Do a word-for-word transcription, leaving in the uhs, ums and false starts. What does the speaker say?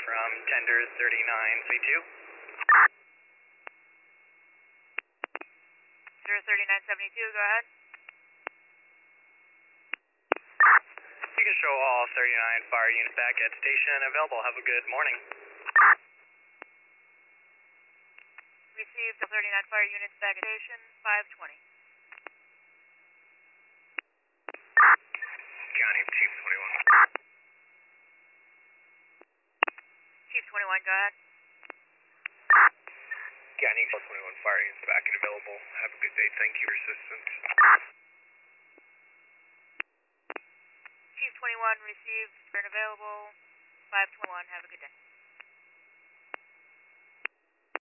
from tender thirty-nine seventy-two. Tender thirty-nine seventy-two, go ahead. You can show all thirty-nine fire units back at station available. Have a good morning. Received the thirty-nine fire units back at station, five twenty. County Chief twenty-one. Chief twenty-one, go ahead. County twenty-one fire units back and available. Have a good day. Thank you for your assistance. Chief twenty-one received and available, five twenty-one, have a good day.